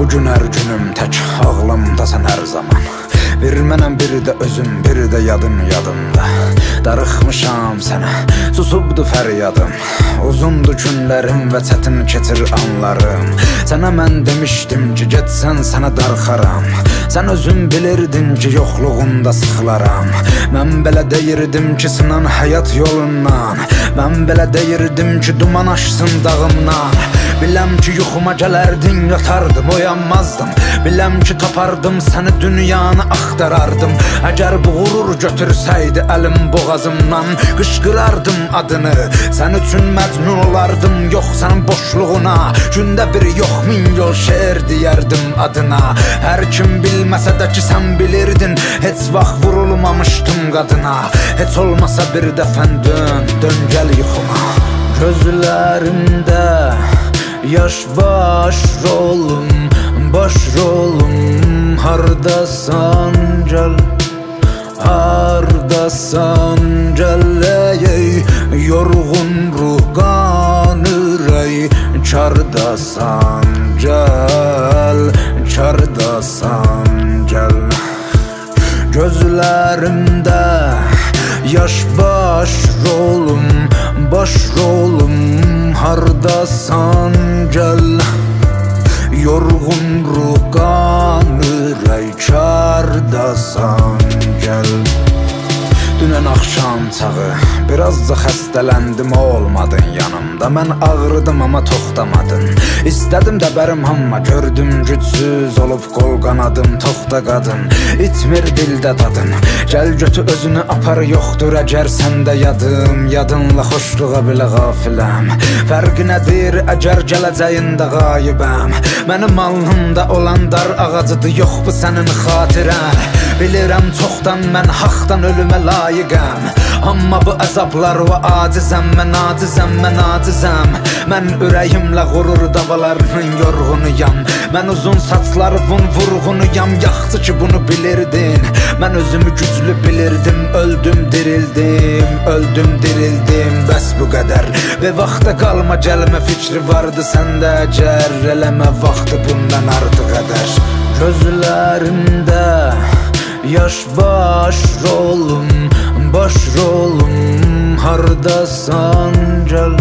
gün hər günüm tək ağlımdasan hər zaman. Bir mənəm, biri də özüm, biri də yadımda. Darıxmışam sənə, susubdu fəryadım. Uzundu günlərim və çətin keçir anlarım. Sənə mən demişdim ki, getsən sənə darxaram. Sən özün bilirdin ki, yoxluğunda sıxılaram. Mən belə deyirdim ki, sınan həyat yolundan. Mən belə deyirdim ki, duman aşsın dağımdan. Biləm ki, yuxuma gələrdin, yatardım, oyanmazdım. Biləm ki, tapardım səni, dünyanı axtarardım. Əgər bu qurur götürsəydi əlim boğazımdan, qışqırardım adını, sən üçün məcnun olardım. Yox sənin boşluğuna, gündə bir yox min yol şeir deyərdim adına. Hər kim bilməsə də ki, sən bilirdin, heç vaxt vurulmamışdım qadına. Heç olmasa bir dəfən dön gəl yuxuma. Gözlərimdə yaş baş rolum, hardasan gəl, hardasan gəl, ey yorğun ruh qanır, ey kardasan gəl, kardasan gəl. Gözlərimdə yaş baş rolum, hardasan gəl, yorğun ruh qanır, ey kardasan gəl. Dünən axşam çağı biraz da xəstələndim, olmadın yanımda. Mən ağrıdım amma toxtamadın. İstədim də bərim amma gördüm gücsüz olub qol qanadım. Toxta qadın, itmir dildə dadın. Gəl götü özünü apar, yoxdur əgər səndə yadım. Yadınla xoşluğa bilə qafiləm. Fərqi nədir əgər gələcəyində qayibəm. Mənim alnımda olan dar ağacıdır, yox bu sənin xatirən. Bilirəm çoxdan mən haqdan ölümə layiqəm. Amma bu əzablar və acizəm, mən acizəm. Mən ürəyimlə qurur davalarının yorğunuyam. Mən uzun saçlarımın vurğunuyam, yaxşı ki bunu bilirdin. Mən özümü güclü bilirdim, öldüm dirildim, bəs bu qədər. Və vaxta qalma gəlmə fikri vardı səndə əgər, eləmə vaxtı bundan artıq ədər. Gözlərimdə yaş baş rolum, hardasan gəl,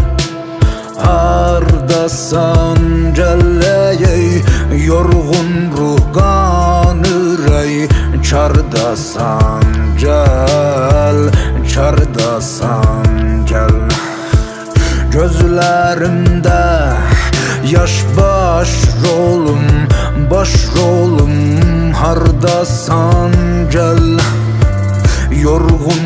hardasan gəl, ey yorğun ruh qanır, ey kardasan gəl, kardasan gəl. Gözlərimdə yaş baş rolum, hardasan gəl, yorğun